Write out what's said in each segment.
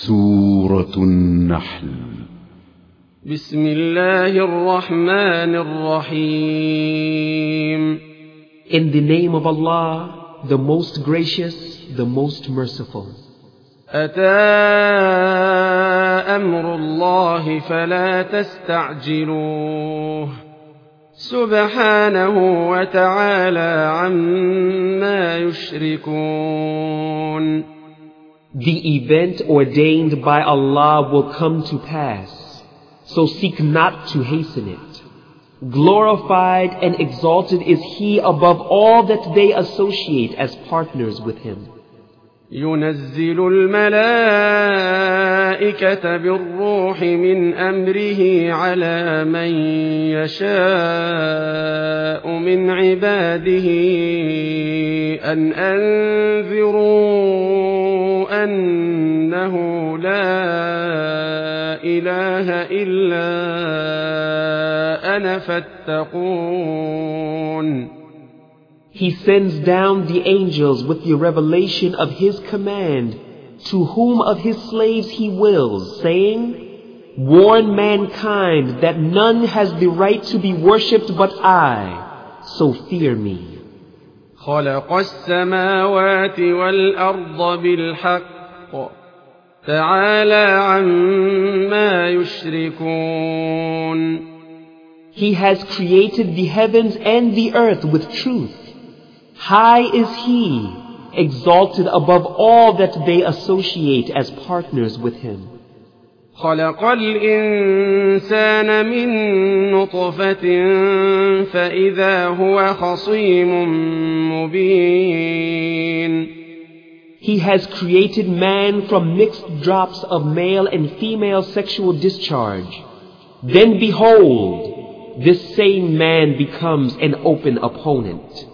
سورة النحل. بسم الله الرحمن الرحيم. In the name of Allah, the most gracious, the most merciful. أتى أمر الله فلا تستعجلوه سبحانه وتعالى عما يشركون. The event ordained by Allah will come to pass, so seek not to hasten it. Glorified and exalted is He above all that they associate as partners with Him. ينزل الملائكة بالروح من أمره على من يشاء من عباده أن أنذروا أنه لا إله إلا أنا فاتقون. He sends down the angels with the revelation of His command to whom of His slaves He wills, saying, warn mankind that none has the right to be worshipped but I, so fear me. خلق السماوات والأرض بالحق تعالى عما يشركون. He has created the heavens and the earth with truth. High is He, exalted above all that they associate as partners with Him. خلق الإنسان من نطفة فإذا هو خصيم مبين. He has created man from mixed drops of male and female sexual discharge. Then behold, this same man becomes an open opponent.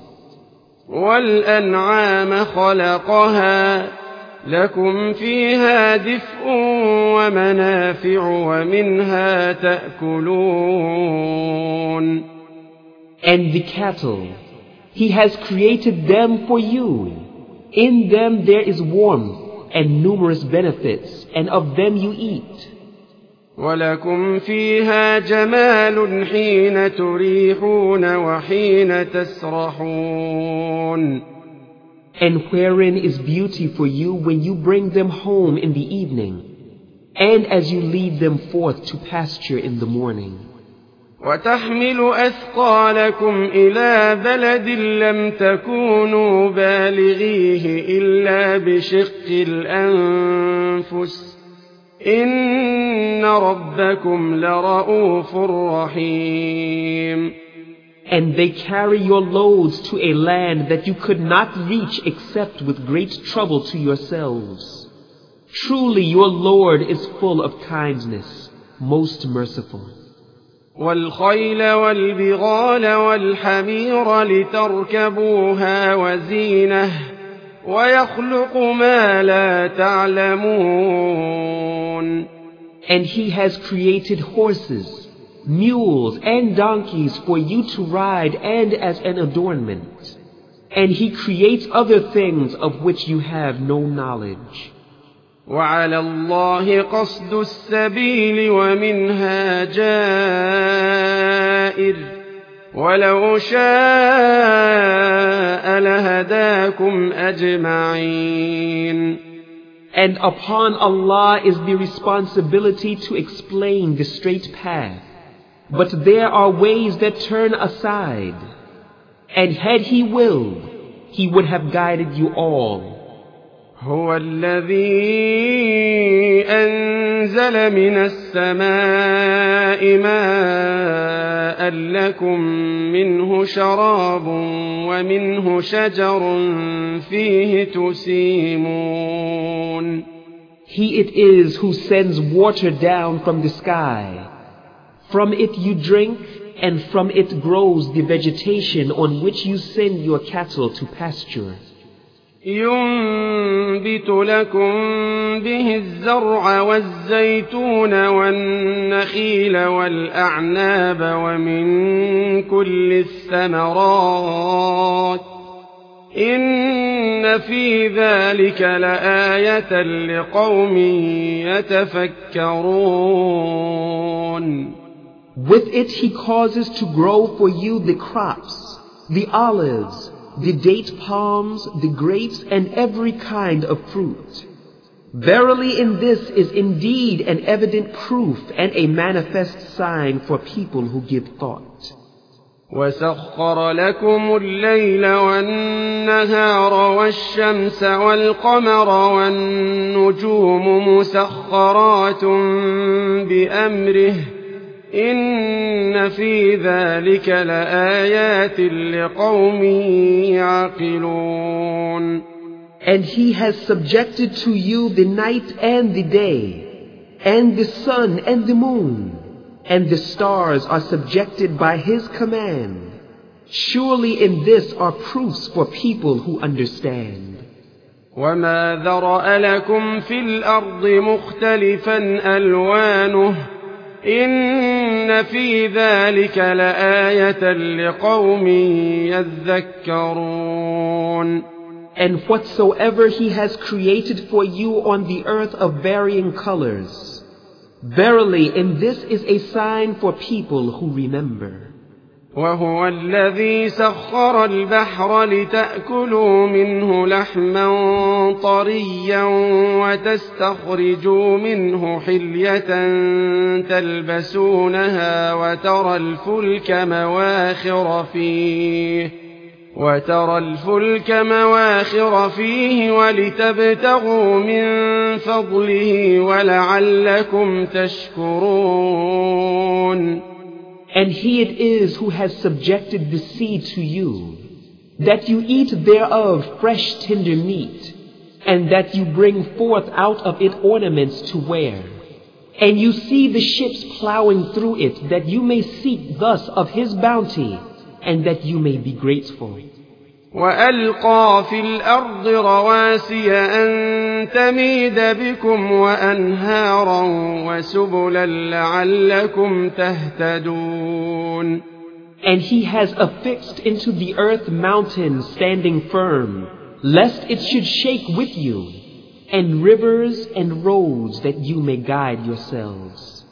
والأنعام خلقها لكم فيها دفء ومنافع ومنها تأكلون. And the cattle, He has created them for you. In them there is warmth and numerous benefits, and of them you eat. ولكم فيها جمال حين تريحون وحين تسرحون. And wherein is beauty for you when you bring them home in the evening, and as you lead them forth to pasture in the morning. وتحمل أثقالكم إلى بلد لم تكونوا بالغيه إلا بشق الأنفس إن ربكم لرؤوف رحيم. And they carry your loads to a land that you could not reach except with great trouble to yourselves. Truly your Lord is full of kindness, most merciful. والخيل والبغال والحمير لتركبوها وزينة ويخلق ما لا تعلمون. And He has created horses, mules, and donkeys for you to ride and as an adornment. And He creates other things of which you have no knowledge. وعلى الله قصد السبيل ومنها جائر ولو شاء لهداكم أجمعين. And upon Allah is the responsibility to explain the straight path. But there are ways that turn aside. And had He willed, He would have guided you all. هو الذي أنزل من السماء ماء لكم منه شراب ومنه شجر فيه تسيمون. He it is who sends water down from the sky. From it you drink, and from it grows the vegetation on which you send your cattle to pasture. ينبت لكم به الزرع والزيتون والنخيل والأعناب ومن كل الثمرات إن في ذلك لآية لقوم يتفكرون. With it he causes to grow for you the crops, the olives, the date palms, the grapes, and every kind of fruit. Verily in this is indeed an evident proof and a manifest sign for people who give thought. وسخر لكم الليل والنهار والشمس والقمر والنجوم مسخرات بأمره إن في ذلك لآيات لقوم يعقلون. And he has subjected to you the night and the day, and the sun and the moon, and the stars are subjected by his command. Surely in this are proofs for people who understand. وما ذرأ لكم في الأرض مختلفا ألوانه إن في ذلك لآية لقوم يذكرون. And whatsoever he has created for you on the earth of varying colors, verily in this is a sign for people who remember. وهو الذي سخر البحر لتأكلوا منه لحما طريا وتستخرجوا منه حلية تلبسونها وترى الفلك مواخر فيه ولتبتغوا من فضله ولعلكم تشكرون. And he it is who has subjected the sea to you, that you eat thereof fresh tender meat, and that you bring forth out of it ornaments to wear. And you see the ships plowing through it, that you may seek thus of his bounty, and that you may be grateful. وألقى في الأرض رواسي أن تميد بكم وأنهارا وسبلا لعلكم تهتدون. And he has affixed into the earth mountains standing firm, lest it should shake with you, and rivers and roads that you may guide yourselves.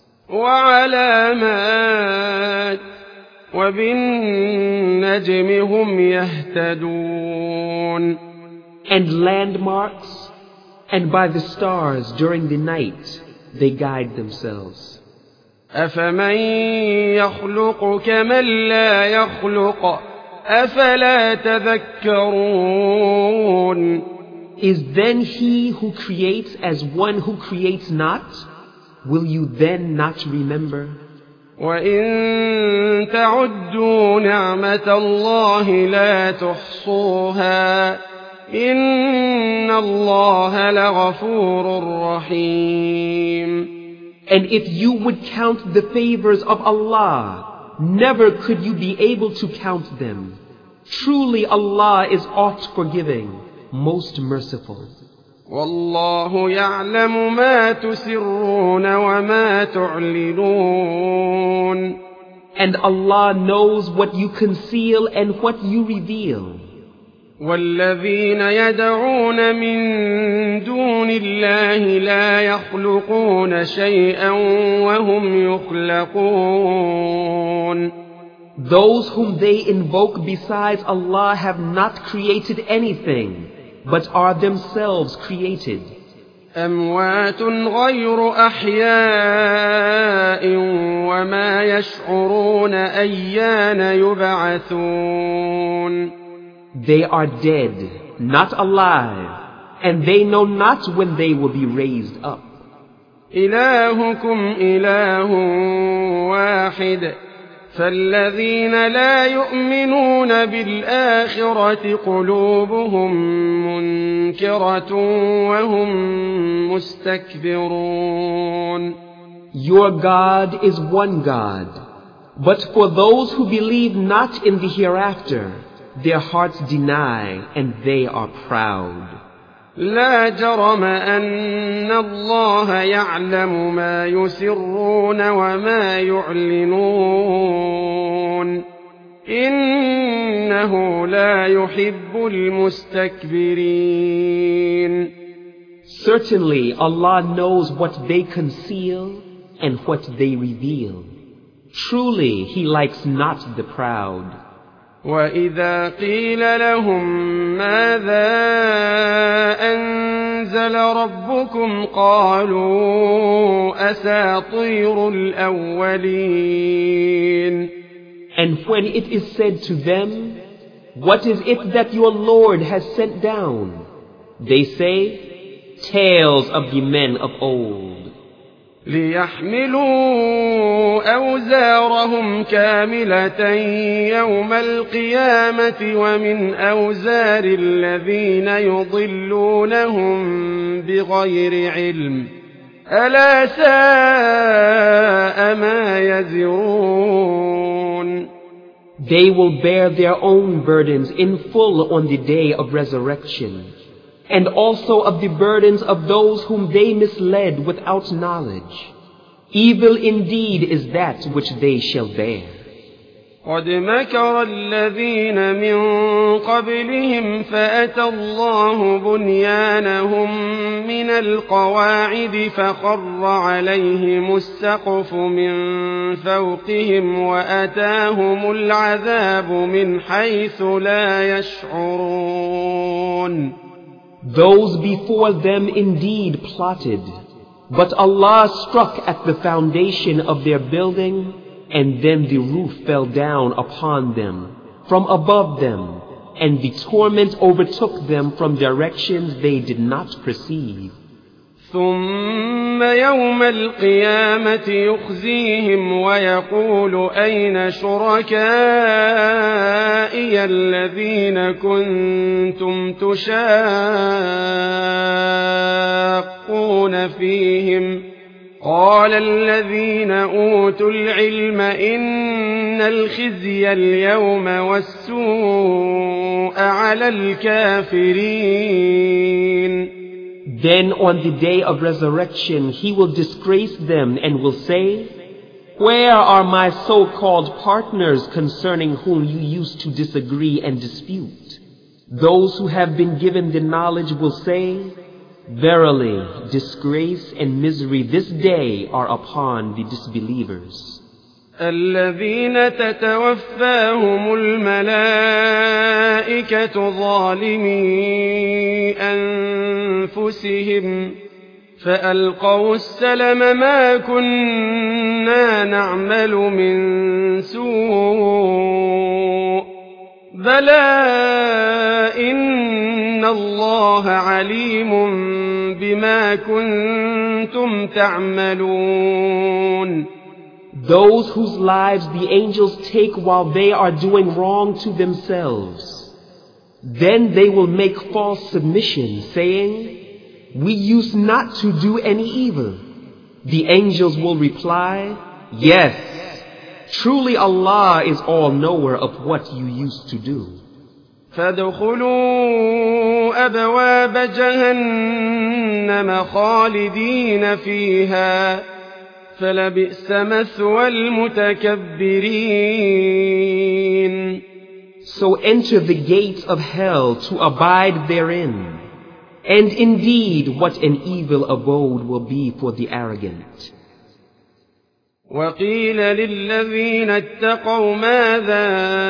وعلامات وبالنجم هم يهتدون. And landmarks, and by the stars during the night they guide themselves. أفمن يخلق كمن لا يخلق أفلا تذكرون. Is then he who creates as one who creates not? Will you then not remember? وإن تعدوا نعمة الله لا تحصوها إن الله لغفور رحيم. And if you would count the favors of Allah, never could you be able to count them. Truly Allah is oft forgiving, most merciful. والله يعلم ما تسرون وما تعلنون. And Allah knows what you conceal and what you reveal. والذين يدعون من دون الله لا يخلقون شيئا وهم يخلقون. Those whom they invoke besides Allah have not created anything, but are themselves created. أموات غير أحياء وما يشعرون أيان يبعثون. They are dead, not alive, and they know not when they will be raised up. إلهكم إله واحد فالذين لا يؤمنون بالآخرة قلوبهم منكرة وهم مستكبرون. Your God is one God, but for those who believe not in the hereafter, their hearts deny and they are proud. لا جرم أن الله يعلم ما يسرون وما يعلنون. إنه لا يحب المستكبرين. Certainly Allah knows what they conceal and what they reveal. Truly He likes not the proud. وإذا قيل لهم ماذا أنزل ربكم قالوا أساطير الأولين. And when it is said to them, what is it that your Lord has sent down? They say, tales of the men of old. ليحملوا أوزارهم كاملة يوم القيامة ومن أوزار الذين يضلونهم بغير علم ألا ساء ما يزرون. They will bear their own burdens in full on the day of resurrection, and also of the burdens of those whom they misled without knowledge. Evil indeed is that which they shall bear. قد مكر الذين من قبلهم فأتى الله بنيانهم من القواعد فخر عليهم السقف من فوقهم وأتاهم العذاب من حيث لا يشعرون. Those before them indeed plotted, but Allah struck at the foundation of their building, and then the roof fell down upon them from above them, and the torment overtook them from directions they did not perceive. ثم يوم القيامة يخزيهم ويقول أين شركائي الذين كنتم تشاقون فيهم قال الذين أوتوا العلم إن الخزي اليوم والسوء على الكافرين. Then on the day of resurrection He will disgrace them and will say, where are my so-called partners concerning whom you used to disagree and dispute? Those who have been given the knowledge will say, verily, disgrace and misery this day are upon the disbelievers. الذين تتوفاهم الملائكة ظالمي أنفسهم فألقوا السلم ما كنا نعمل من سوء بلى إن الله عليم بما كنتم تعملون. Those whose lives the angels take while they are doing wrong to themselves. Then they will make false submission, saying, we used not to do any evil. The angels will reply, yes, truly Allah is all-knower of what you used to do. فادخلوا أبواب جهنم خالدين فيها فلبئس مثوى المتكبرين. So enter the gates of hell to abide therein. And indeed, what an evil abode will be for the arrogant. وقيل للذين اتقوا ماذا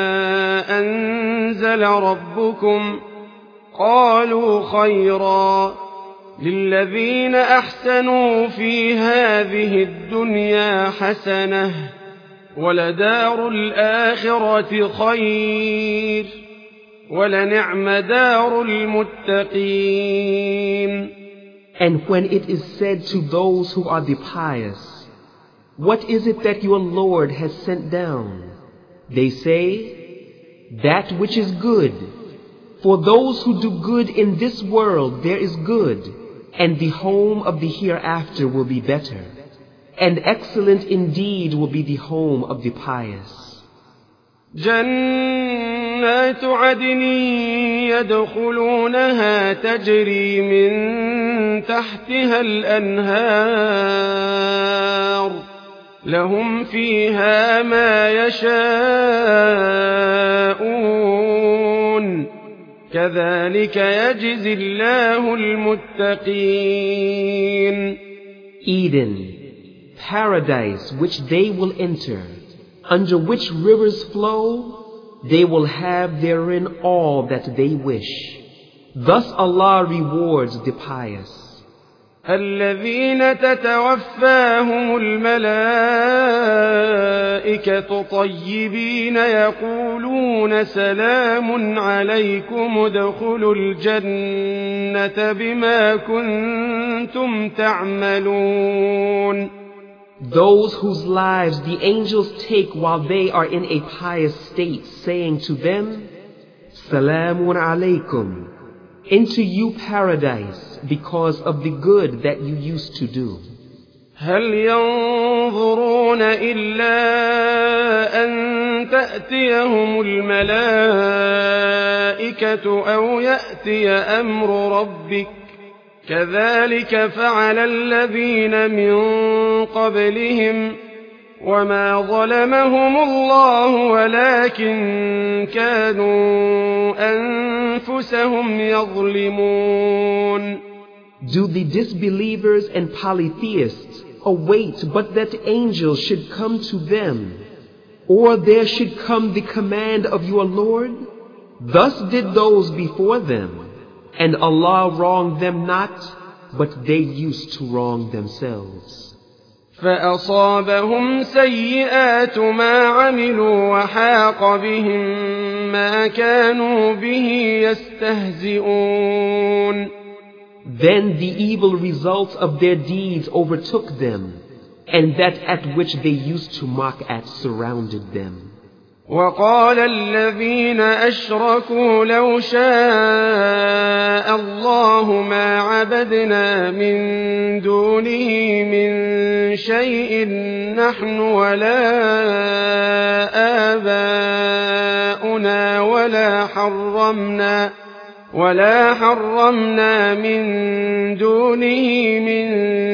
أنزل ربكم قالوا خيرا للذين أحسنوا في هذه الدنيا حسنة ولدار الآخرة خير ولنعم دار المتقين. And when it is said to those who are the pious, what is it that your Lord has sent down? They say, that which is good. For those who do good in this world there is good, and the home of the hereafter will be better. And excellent indeed will be the home of the pious. جنات عدن يدخلونها تجري من تحتها الأنهار لهم فيها ما يشاءون كذلك يجزي الله المتقين. Eden, paradise which they will enter, under which rivers flow, they will have therein all that they wish. Thus Allah rewards the pious. الذين تتوفاهم الملائكة طيبين يقولون سلام عليكم ادخلوا الجنة بما كنتم تعملون. Those whose lives the angels take while they are in a pious state, saying to them, Salamun alaykum. Into you paradise because of the good that you used to do. هل ينظرون إلا أن تأتيهم الملائكة أو يأتي أمر ربك كذلك فعل الذين من قبلهم وما ظلمهم الله ولكن كانوا أنفسهم يظلمون. Do the disbelievers and polytheists await but that angels should come to them, or there should come the command of your Lord? Thus did those before them, and Allah wronged them not, but they used to wrong themselves. فأصابهم سيئات ما عملوا وحاق بهم ما كانوا به يستهزئون. Then the evil results of their deeds overtook them, and that at which they used to mock at surrounded them. وقال الذين أشركوا لو شاء الله ما عبدنا من دونه من شيء نحن ولا آباؤنا ولا حرمنا من دونه من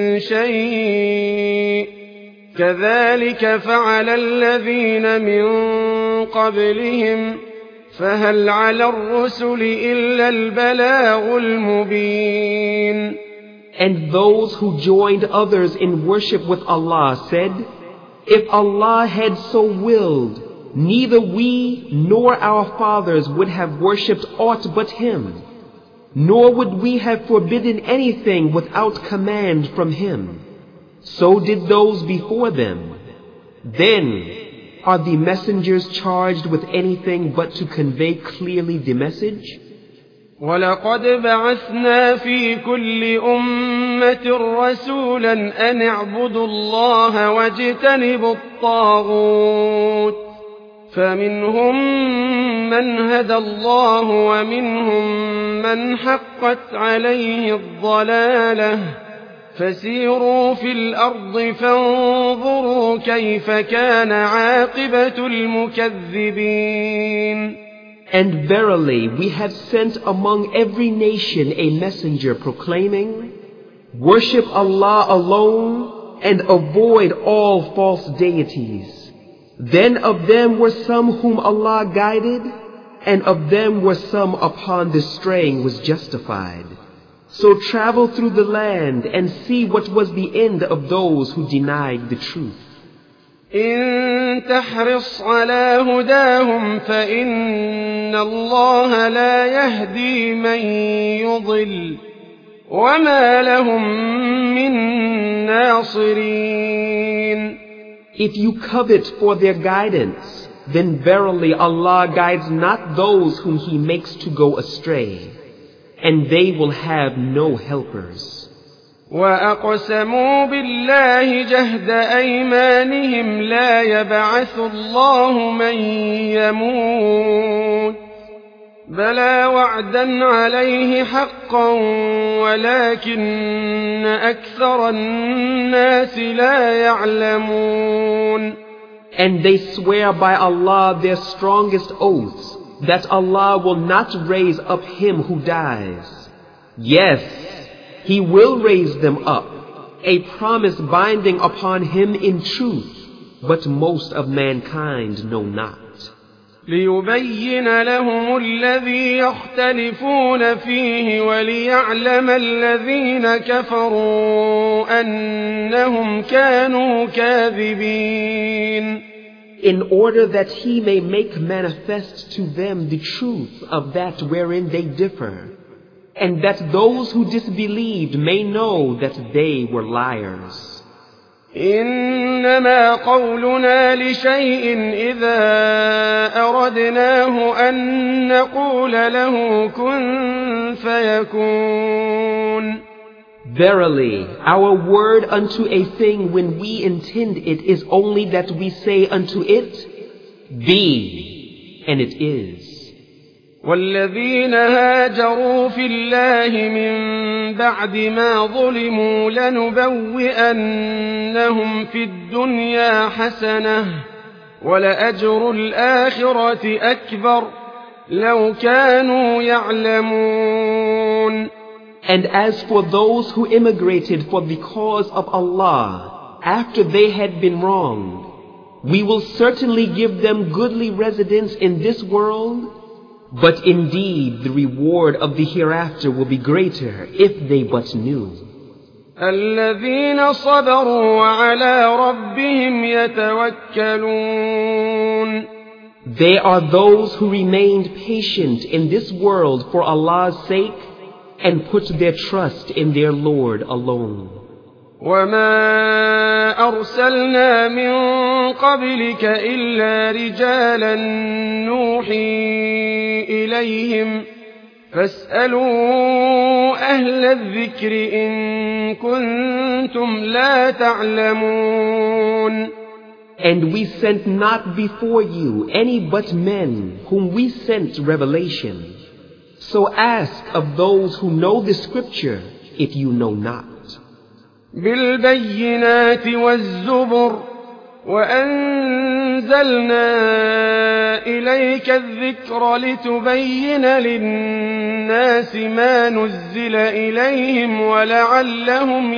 شيء كذلك فعل الذين من قبلهم فهل على الرسل إلا البلاغ المبين. And those who joined others in worship with Allah said, If Allah had so willed, neither we nor our fathers would have worshipped aught but Him, nor would we have forbidden anything without command from Him. So did those before them. Then are the messengers charged with anything but to convey clearly the message? وَلَقَدْ بَعَثْنَا فِي كُلِّ أُمَّةٍ رَسُولًا أَنِ اعْبُدُوا اللَّهَ وَاجْتَنِبُوا الطَّاغُوتَ فَمِنْهُمْ مَنْ هَدَى اللَّهُ وَمِنْهُمْ مَنْ حَقَّتْ عَلَيْهِ الضَّلَالَةُ فسيروا في الأرض فانظروا كيف كان عاقبة المكذبين. And verily we have sent among every nation a messenger proclaiming, Worship Allah alone and avoid all false deities. Then of them were some whom Allah guided, and of them were some upon the straying was justified. So travel through the land and see what was the end of those who denied the truth. إن تحرص على هداهم فإن الله لا يهدي من يضل وما لهم من ناصرين. If you covet for their guidance, then verily Allah guides not those whom He makes to go astray, and they will have no helpers. وأقسموا بالله جهد أيمانهم لا يبعث الله من يموت بلى وعدا عليه حقا ولكن أكثر الناس لا يعلمون. And they swear by Allah their strongest oaths that Allah will not raise up him who dies. Yes, He will raise them up, a promise binding upon him in truth, but most of mankind know not. ليبين لهم الذي يختلفون فيه وليعلم الذين كفروا أنهم كانوا كاذبين. In order that he may make manifest to them the truth of that wherein they differ, and that those who disbelieved may know that they were liars. إنما قولنا لشيء إذا أردناه أن نقول له كن فيكون. Verily, our word unto a thing when we intend it is only that we say unto it, Be, and it is. والذين هاجروا في الله من بعد ما ظلموا لنبوئنهم في الدنيا حسنة ولأجر الآخرة أكبر لو كانوا يعلمون. And as for those who immigrated for the cause of Allah after they had been wronged, we will certainly give them goodly residence in this world. But indeed, the reward of the hereafter will be greater if they but knew. الذين صبروا وعلى ربهم يتوكلون. They are those who remained patient in this world for Allah's sake and put their trust in their Lord alone. وما أرسلنا من قبلك إلا رجالا نوحي إليهم فاسألوا أهل الذكر إن كنتم لا تعلمون. And we sent not before you any but men whom we sent revelation. So ask of those who know the scripture if you know not. بالبينات والزبر وأنزلنا إليك الذكر لتبين للناس ما نزل إليهم ولعلهم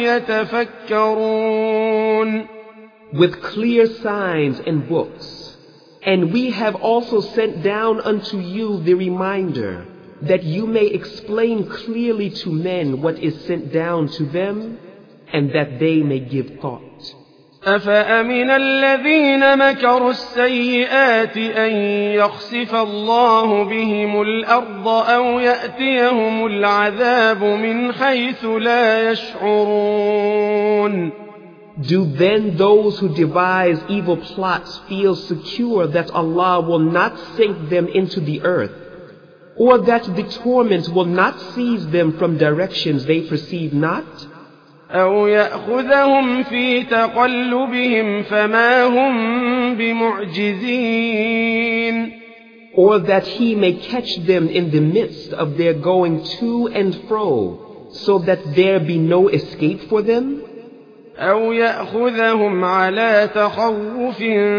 يتفكرون. With clear signs and books, and we have also sent down unto you the reminder that you may explain clearly to men what is sent down to them, and that they may give thought. أفأمن الذين مكروا السيئات أن يخسف الله بهم الأرض أو يأتيهم العذاب من حيث لا يشعرون. Do then those who devise evil plots feel secure that Allah will not sink them into the earth, or that the torment will not seize them from directions they perceive not? أو يأخذهم في تقلبهم فما هم بمعجزين. Or that he may catch them in the midst of their going to and fro, so that there be no escape for them? أو يأخذهم على تخوف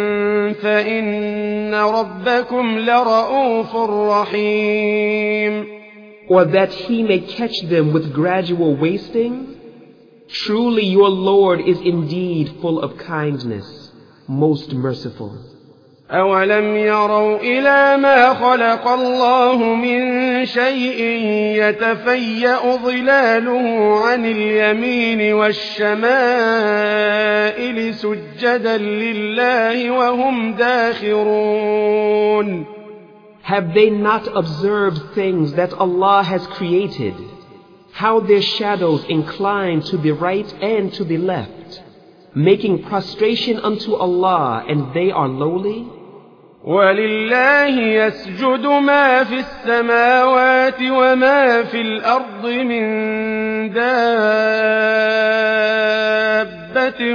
فإن ربكم لرؤوف رحيم. Or that he may catch them with gradual wasting? Truly your Lord is indeed full of kindness, most merciful. أولم يروا إلى ما خلق الله من شيء يتفيأ ظلاله عن اليمين والشمائل سجدا لله وهم داخرون. Have they not observed things that Allah has created, how their shadows incline to the right and to the left, making prostration unto Allah, and they are lowly? ولله يسجد ما في السماوات وما في الأرض من دابة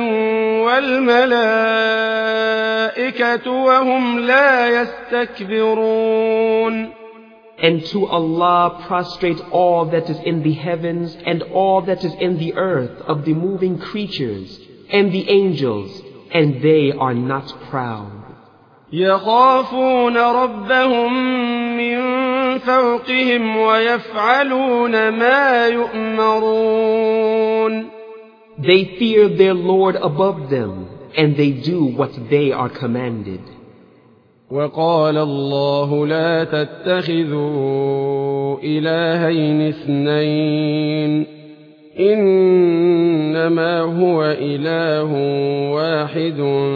والملائكة وهم لا يستكبرون. And to Allah prostrate all that is in the heavens and all that is in the earth of the moving creatures and the angels, and they are not proud. يخافون ربهم من فوقهم ويفعلون ما يؤمرون. They fear their Lord above them, and they do what they are commanded. وقال الله لا تتخذوا إلهين اثنين إنما هو إله واحد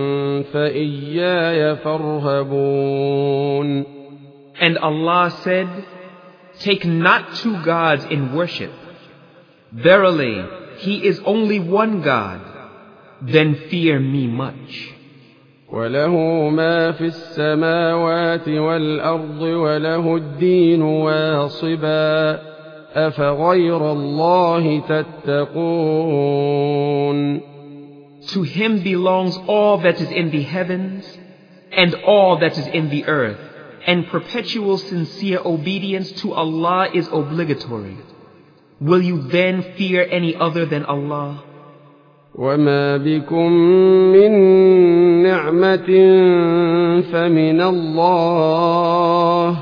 فإياي فارهبون. And Allah said, take not two gods in worship. Verily, He is only one God. Then fear me much. وله ما في السماوات والأرض وله الدين واصبا أفغير الله تتقون. To Him belongs all that is in the heavens and all that is in the earth, and perpetual sincere obedience to Allah is obligatory. Will you then fear any other than Allah? وما بكم من نعمة فمن الله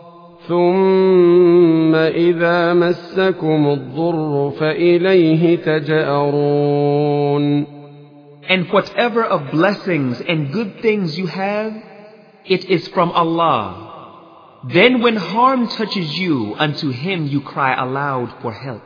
ثم إذا مسكم الضر فإليه تجأرون. And whatever of blessings and good things you have, it is from Allah. Then when harm touches you, unto Him you cry aloud for help.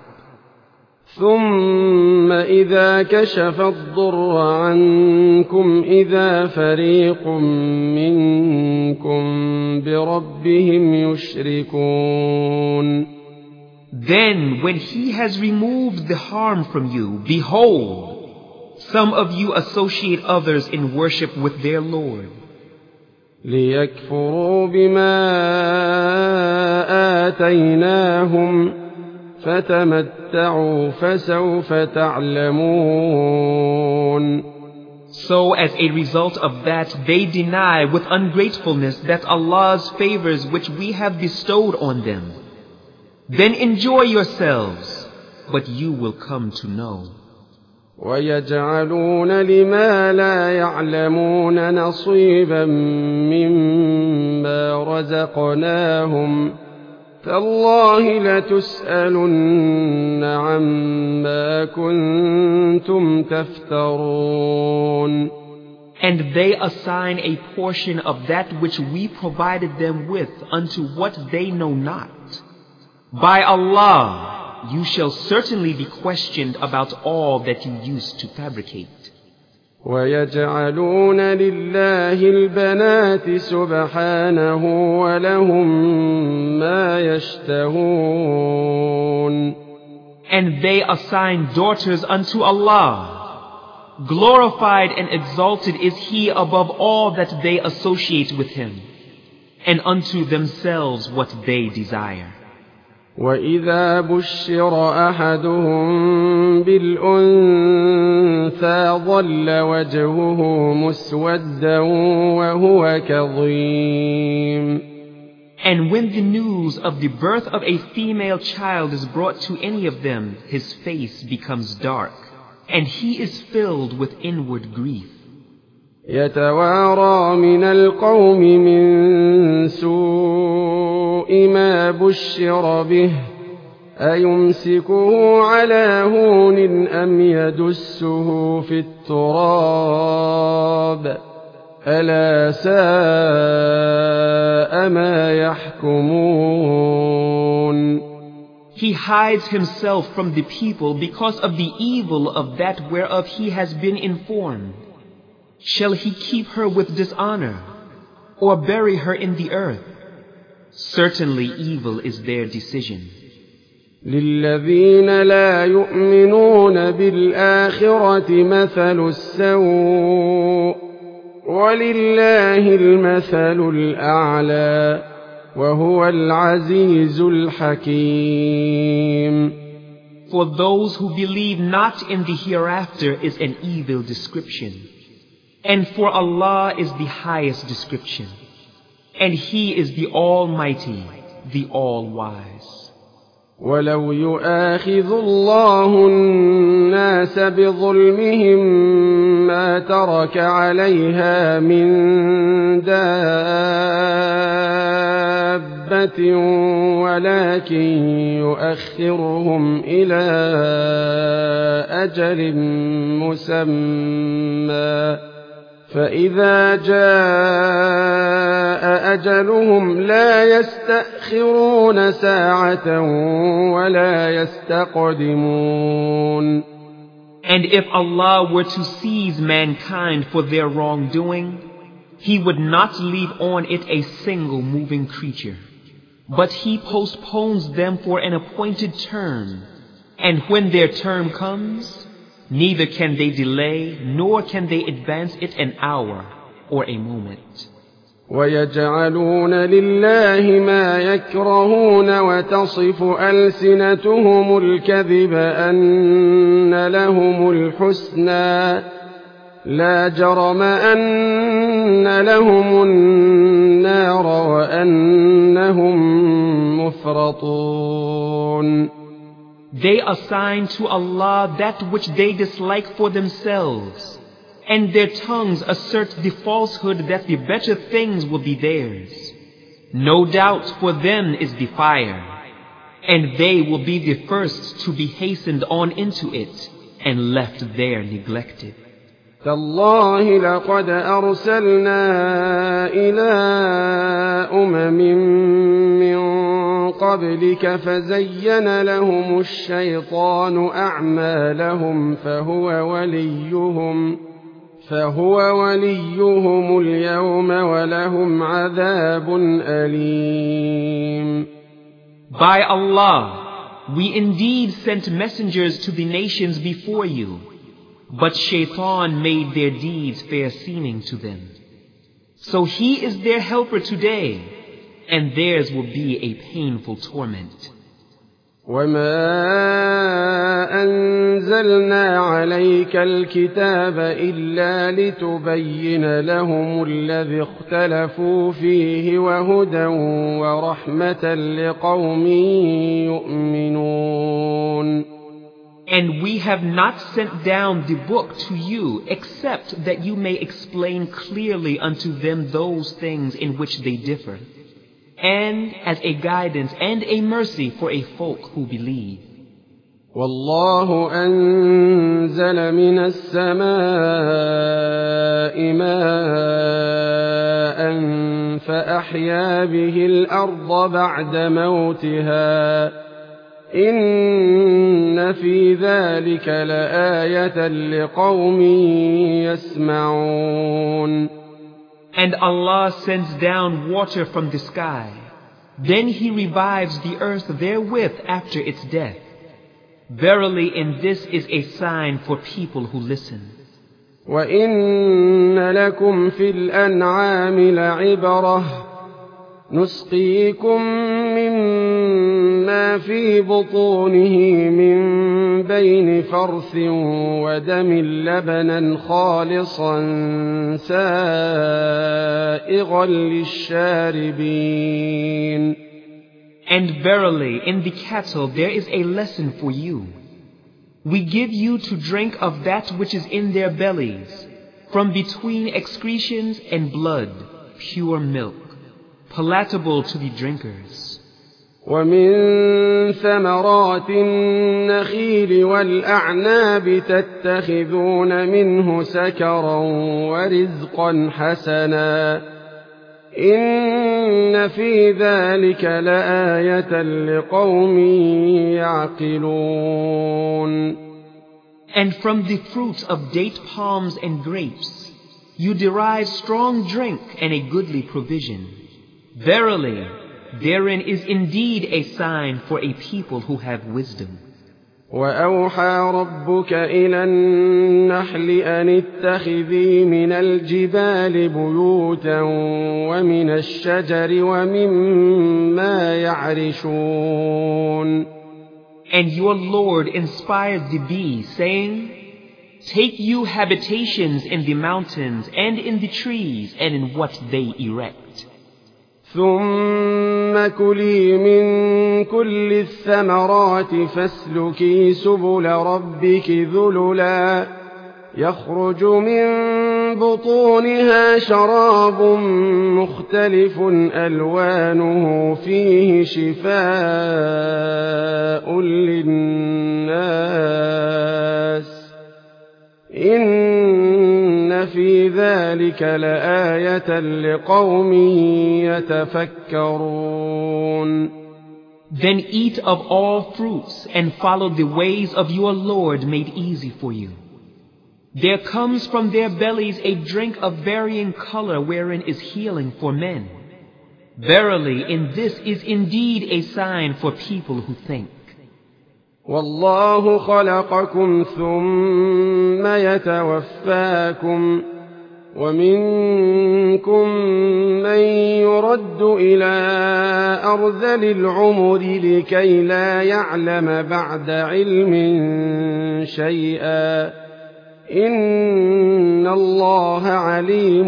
ثم إذا كشف الضر عنكم إذا فريق منكم بربهم يشركون. Then when He has removed the harm from you, behold, some of you associate others in worship with their Lord. ليكفروا بما آتيناهم فتمتعوا فسوف تعلمون. So as a result of that, they deny with ungratefulness that Allah's favors which we have bestowed on them. Then enjoy yourselves, but you will come to know. ويجعلون لما لا يعلمون نصيبا مما رزقناهم تالله لتسألن عما كنتم تفترون. And they assign a portion of that which we provided them with unto what they know not. By Allah, you shall certainly be questioned about all that you used to fabricate. ويجعلون لله البنات سبحانه ولهم ما يشتهون. And they assign daughters unto Allah. Glorified and exalted is He above all that they associate with Him, and unto themselves what they desire. وإذا بشر أحدهم بالأنثى ظل وجهه مسودا وهو كظيم. And when the news of the birth of a female child is brought to any of them, his face becomes dark, and he is filled with inward grief. يتوارى من القوم من سوء ما بشر به أيمسكه على هون أم يدسه في التراب ألا ساء ما يحكمون. He hides himself from the people because of the evil of that whereof he has been informed. Shall he keep her with dishonor, or bury her in the earth? Certainly evil is their decision. للذين لا يؤمنون بالآخرة مثل السوء ولله المثل الأعلى وهو العزيز الحكيم. For those who believe not in the hereafter is an evil description. And for Allah is the highest description. And He is the Almighty, the All-Wise. ولو يؤاخذ الله الناس بظلمهم ما ترك عليها من دابة ولكن يؤخرهم إلى أجل مسمى فإذا جاء أجلهم لا يستأخرون ساعة ولا يستقدمون. And if Allah were to seize mankind for their wrongdoing, He would not leave on it a single moving creature. But He postpones them for an appointed term, and when their term comes, neither can they delay nor can they advance it an hour or a moment. ويجعلون لله ما يكرهون وتصف ألسنتهم الكذب أن لهم الحسنى لا جرم أن لهم النار وأنهم مفرطون. They assign to Allah that which they dislike for themselves, and their tongues assert the falsehood that the better things will be theirs. No doubt for them is the fire, and they will be the first to be hastened on into it and left there neglected. تالله لقد أرسلنا إلى من قبلك فزين لهم الشيطان أعمالهم فهو وليهم اليوم ولهم عذاب أليم. By Allah, we indeed sent messengers to the nations before you, but Shaitan made their deeds fair seeming to them. So he is their helper today, and theirs will be a painful torment. وما أنزلنا عليك الكتاب إلا لتبين لهم الذي اختلفوا فيه وهدى ورحمة لقوم يؤمنون. And we have not sent down the book to you except that you may explain clearly unto them those things in which they differ, and as a guidance and a mercy for a folk who believe. والله أنزل من السماء ماء فأحيا به الأرض بعد موتها إن في ذلك لآية لقوم يسمعون. And Allah sends down water from the sky. Then He revives the earth therewith after its death. Verily in this is a sign for people who listen. وَإِنَّ لَكُمْ فِي الْأَنْعَامِ لَعِبْرَةً نُسْقِيكُم مِّمَّا فِي بُطُونِهِ مِن بَيْنِ فَرْثٍ وَدَمٍ لَّبَنًا خَالِصًا سَائِغًا لِّلشَّارِبِينَ. And verily in the cattle there is a lesson for you. We give you to drink of that which is in their bellies, from between excretions and blood, pure milk, palatable to the drinkers. ومن ثمرات النخيل والأعناب تتخذون منه سكرا ورزقا حسنا إن في ذلك لآية لقوم يعقلون. And from the fruits of date palms and grapes, you derive strong drink and a goodly provision. Verily, therein is indeed a sign for a people who have wisdom. وأوحى ربك إلى النحل أن اتخذي من الجبال بيوتا ومن الشجر ومما يعرشون. And your Lord inspired the bees, saying, Take you habitations in the mountains and in the trees and in what they erect. ثم كلي من كل الثمرات فاسلكي سبل ربك ذللا يخرج من بطونها شراب مختلف ألوانه فيه شفاء للناس إن إن في ذلك لآية لقوم يتفكرون. Then eat of all fruits and follow the ways of your Lord made easy for you. There comes from their bellies a drink of varying color wherein is healing for men. Verily, in this is indeed a sign for people who think. والله خلقكم ثم يتوفاكم ومنكم من يرد إلى أرذل العمر لكي لا يعلم بعد علم شيئا إن الله عليم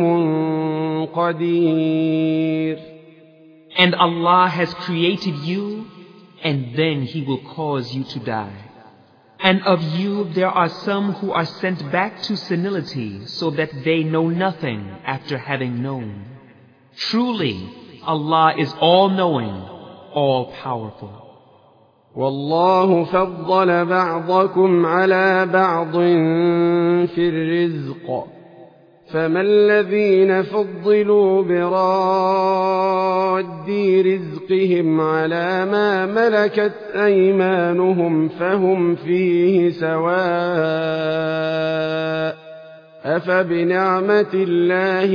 قدير. And Allah has created you, and then He will cause you to die. And of you there are some who are sent back to senility, so that they know nothing after having known. Truly, Allah is all-knowing, all-powerful. والله فضل بعضكم على بعض في الرزق فما الذين فضلوا براد رزقهم على ما ملكت أيمانهم فهم فيه سواء أفبنعمة الله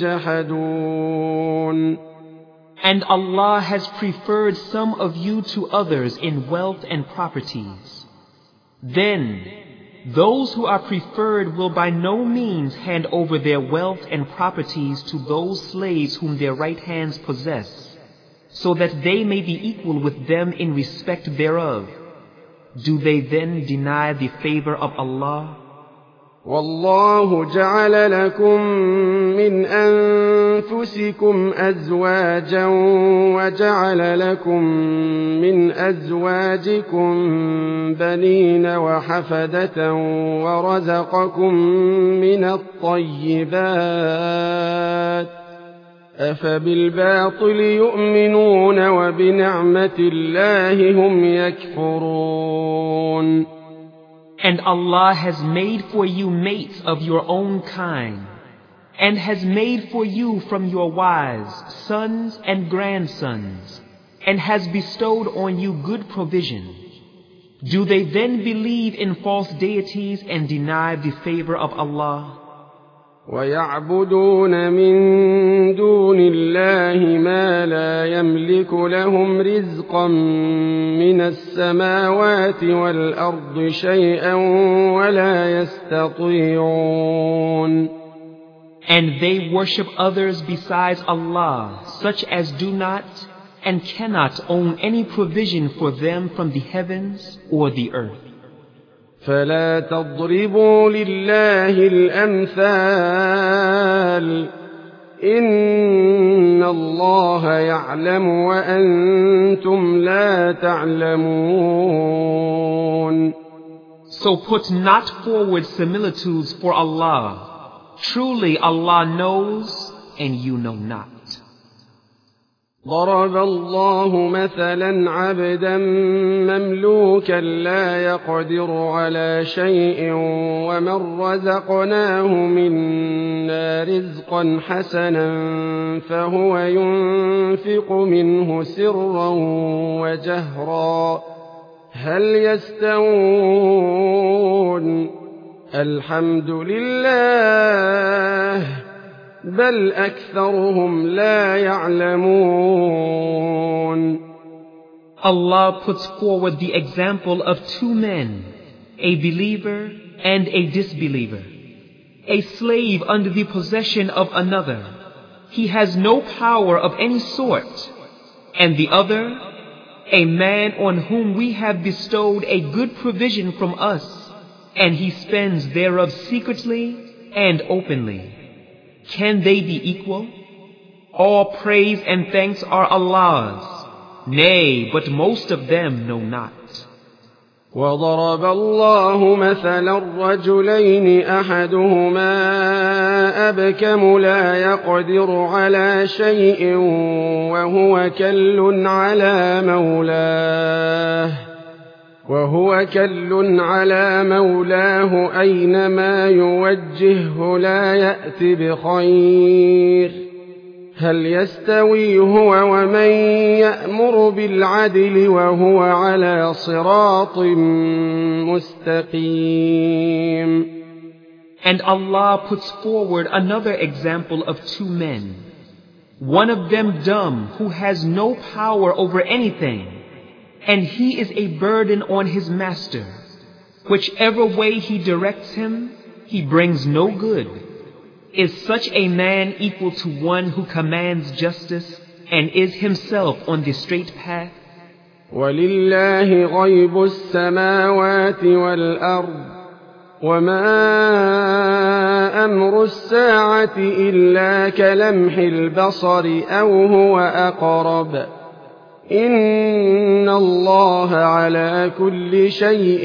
يجحدون. And Allah has preferred some of you to others in wealth and properties. Then, those who are preferred will by no means hand over their wealth and properties to those slaves whom their right hands possess, so that they may be equal with them in respect thereof. Do they then deny the favor of Allah? والله جعل لكم من أنفسكم أزواجا وجعل لكم من أزواجكم بنين وحفدة ورزقكم من الطيبات أفبالباطل يؤمنون وبنعمة الله هم يكفرون. And Allah has made for you mates of your own kind, and has made for you from your wives sons and grandsons, and has bestowed on you good provision. Do they then believe in false deities and deny the favor of Allah? ويعبدون من دون الله ما لا يملك لهم رزقا من السماوات والأرض شيئا ولا يستطيعون. And they worship others besides Allah, such as do not and cannot own any provision for them from the heavens or the earth. فلا تضربوا لله الأمثال إن الله يعلم وأنتم لا تعلمون. So put not forward similitudes for Allah. Truly Allah knows and you know not. ضرب الله مثلا عبدا مملوكا لا يقدر على شيء ومن رزقناه منا رزقا حسنا فهو ينفق منه سرا وجهرا هل يستوون الحمد لله بل أكثرهم لا يعلمون. Allah puts forward the example of two men, a believer and a disbeliever, a slave under the possession of another. He has no power of any sort, and the other, a man on whom we have bestowed a good provision from us, and he spends thereof secretly and openly. Can they be equal? All praise and thanks are Allah's. Nay, but most of them know not. وضرب الله مثلا الرجلين أحدهما أبكم لا يقدر على شيء وهو كل على مولاه أينما يوجهه لا يأت بخير هل يستوي هو ومن يأمر بالعدل وهو على صراط مستقيم. And Allah puts forward another example of two men, one of them dumb who has no power over anything, and he is a burden on his master. Whichever way he directs him, he brings no good. Is such a man equal to one who commands justice and is himself on the straight path? وَلِلَّهِ غَيْبُ السَّمَاوَاتِ وَالْأَرْضِ وَمَا أَمْرُ السَّاعَةِ إِلَّا كَلَمْحِ الْبَصَرِ أَوْ هُوَ أَقْرَبُ إِنَّ اللَّهَ عَلَى كُلِّ شَيْءٍ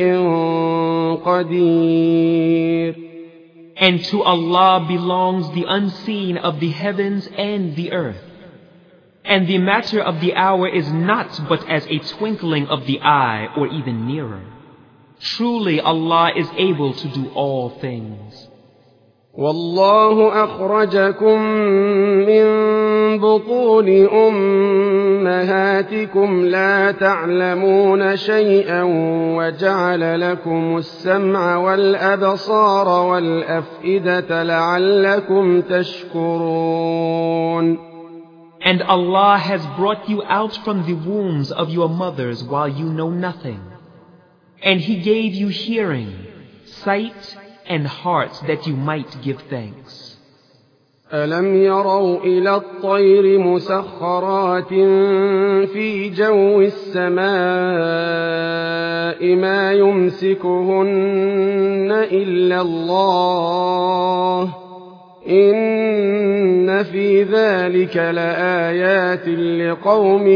قَدِيرٌ. And to Allah belongs the unseen of the heavens and the earth. And the matter of the hour is not but as a twinkling of the eye or even nearer. Truly Allah is able to do all things. والله أخرجكم من بطون أمهاتكم لا تعلمون شيئا وجعل لكم السمع والأبصار والأفئدة لعلكم تشكرون. And Allah has brought you out from the wombs of your mothers while you know nothing. And He gave you hearing, sight, and hearts that you might give thanks. ألم يروا إلى الطير مسخرات في جو السماء ما يمسكهن إلا الله إن في ذلك لآيات لقوم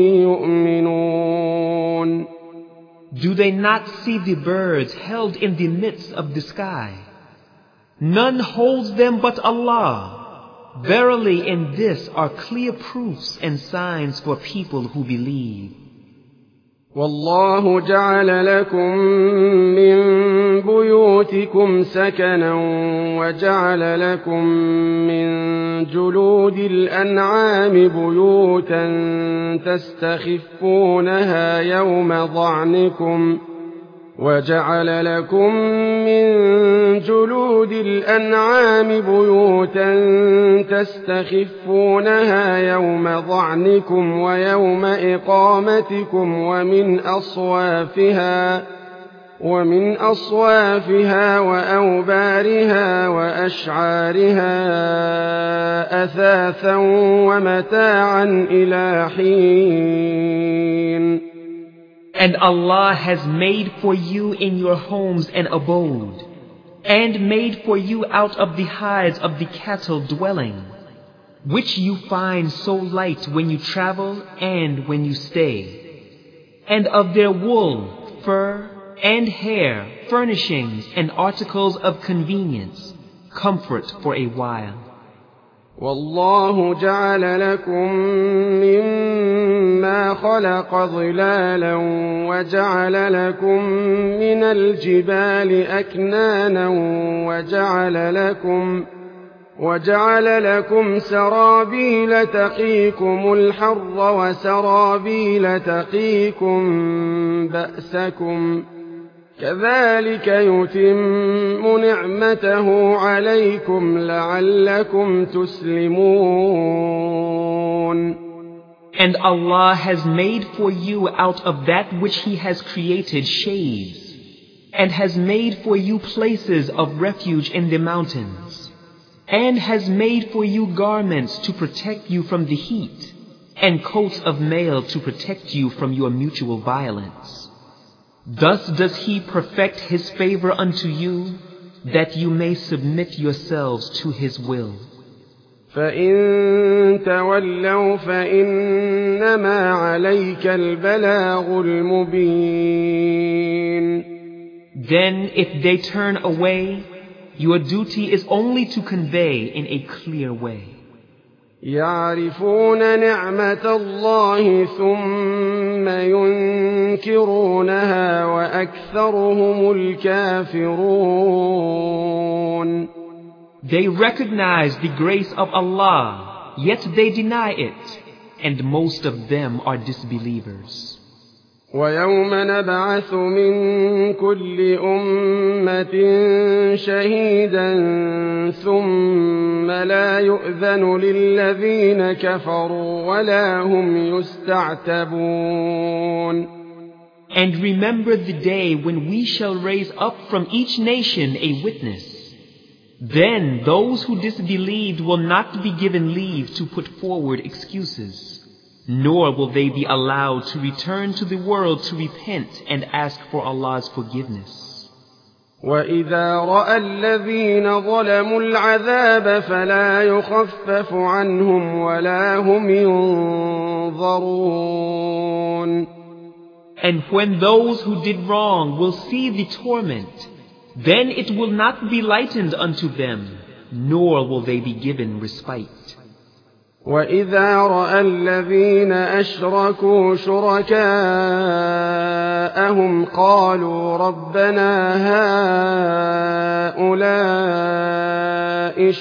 يؤمنون. Do they not see the birds held in the midst of the sky? None holds them but Allah. Verily in this are clear proofs and signs for people who believe. والله جعل لكم من بيوتكم سكنا وجعل لكم من جلود الأنعام بيوتا تستخفونها يوم ضعنكم وجعل لكم من جلود الأنعام بيوتا تستخفونها يوم ضعنكم ويوم إقامتكم ومن أصوافها وأوبارها وأشعارها أثاثا ومتاعا إلى حين. And Allah has made for you in your homes an abode, and made for you out of the hides of the cattle dwelling, which you find so light when you travel and when you stay, and of their wool, fur, and hair, furnishings and articles of convenience, comfort for a while. والله جعل لكم مما خلق ظلالا وجعل لكم من الجبال أكنانا وجعل لكم سرابيل تقيكم الحر وسرابيل تقيكم بأسكم كذلك يتم نعمته عليكم لعلكم تسلمون. And Allah has made for you out of that which He has created shades, and has made for you places of refuge in the mountains, and has made for you garments to protect you from the heat, and coats of mail to protect you from your mutual violence. Thus does He perfect His favor unto you, that you may submit yourselves to His will. فَإِن تَوَلَّوْا فَإِنَّمَا عَلَيْكَ الْبَلَاغُ الْمُبِينُ. Then if they turn away, your duty is only to convey in a clear way. يَعْرِفُونَ نِعْمَةَ اللَّهِ ثُمَّ ينكرونها وأكثرهم الكافرون. They recognize the grace of Allah, yet they deny it, and most of them are disbelievers. ويوم نبعث من كل أمة شهيدا ثم لا يؤذن للذين كفروا ولا هم يستعتبون. And remember the day when we shall raise up from each nation a witness. Then those who disbelieved will not be given leave to put forward excuses, nor will they be allowed to return to the world to repent and ask for Allah's forgiveness. وَإِذَا رَأَى الَّذِينَ ظَلَمُوا الْعَذَابَ فَلَا يُخَفَّفُ عَنْهُمْ وَلَا هُمْ يُنظَرُونَ. And when those who did wrong will see the torment, then it will not be lightened unto them, nor will they be given respite. وَإِذَا رَأَى الَّذِينَ أَشْرَكُوا شُرَكَاءَهُمْ قَالُوا رَبَّنَا هَؤُلَاءِ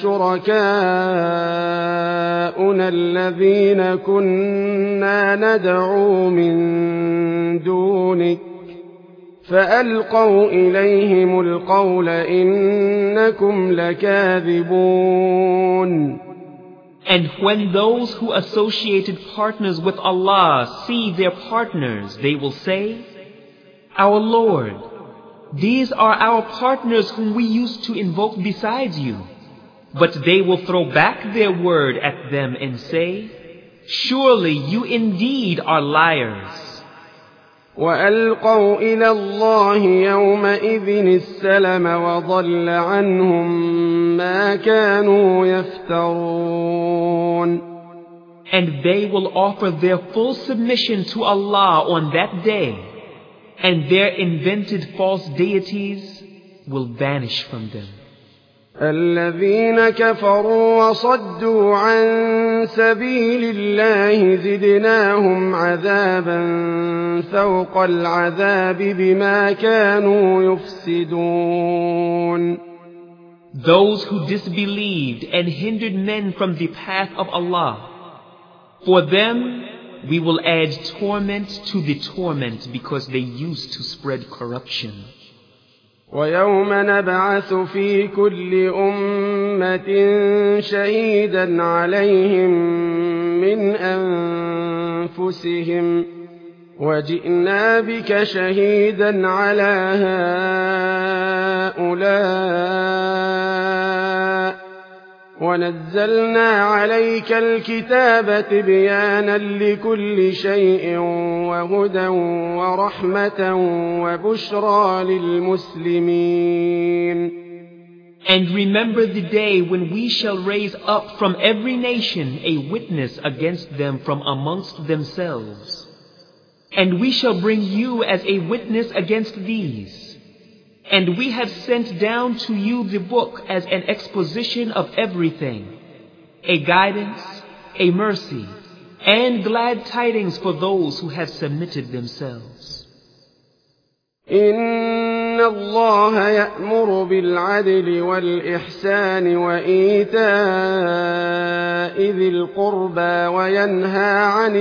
شُرَكَاؤُنَا الَّذِينَ كُنَّا نَدْعُو مِن دُونِكَ فَأَلْقَوْا إِلَيْهِمُ الْقَوْلَ إِنَّكُمْ لَكَاذِبُونَ. And when those who associated partners with Allah see their partners, they will say, Our Lord, these are our partners whom we used to invoke besides you. But they will throw back their word at them and say, Surely you indeed are liars. وَأَلْقَوْا إِلَى اللَّهِ يَوْمَئِذٍ السَّلَمَ وَضَلَّ عَنْهُمْ مَا كَانُوا يَفْتَرُونَ. And they will offer their full submission to Allah on that day, and their invented false deities will vanish from them. الذين كفروا وصدوا عن سبيل الله زدناهم عذابا فوق العذاب بما كانوا يفسدون. Those who disbelieved and hindered men from the path of Allah, for them we will add torment to the torment because they used to spread corruption. وَيَوْمَ نَبْعَثُ فِي كُلِّ أُمَّةٍ شَهِيدًا عَلَيْهِمْ مِنْ أَنفُسِهِمْ وَجِئْنَا بِكَ شَهِيدًا عَلَى هَؤُلَاءِ وَنَزَّلْنَا عَلَيْكَ الْكِتَابَ تِبْيَانًا لِكُلِّ شَيْءٍ وَهُدًى وَرَحْمَةً وَبُشْرَى لِلْمُسْلِمِينَ. And remember the day when we shall raise up from every nation a witness against them from amongst themselves. And we shall bring you as a witness against these. And we have sent down to you the book as an exposition of everything, a guidance, a mercy, and glad tidings for those who have submitted themselves. إِنَّ اللَّهَ يَأْمُرُ بِالْعَدْلِ وَالْإِحْسَانِ وَإِيتَاءِ ذِي الْقُرْبَى وَيَنْهَى عَنِ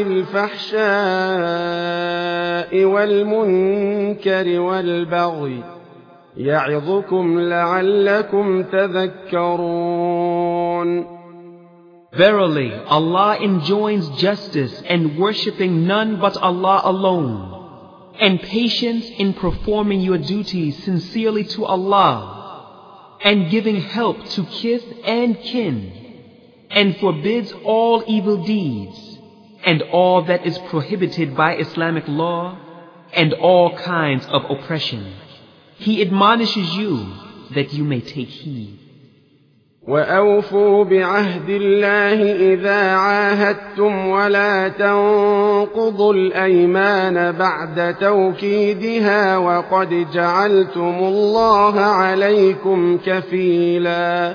الْفَحْشَاءِ وَالْمُنكَرِ وَالْبَغْيِ يَعِظُكُمْ لَعَلَّكُمْ تَذَكَّرُونَ. Verily, Allah enjoins justice and worshipping none but Allah alone, and patience in performing your duties sincerely to Allah, and giving help to kith and kin, and forbids all evil deeds, and all that is prohibited by Islamic law, and all kinds of oppression. He admonishes you that you may take heed. وَأَوْفُوا بِعَهْدِ اللَّهِ إِذَا عَاهَدتُّمْ وَلَا تَنقُضُوا الْأَيْمَانَ بَعْدَ تَوْكِيدِهَا وَقَدْ جَعَلْتُمُ اللَّهَ عَلَيْكُمْ كَفِيلًا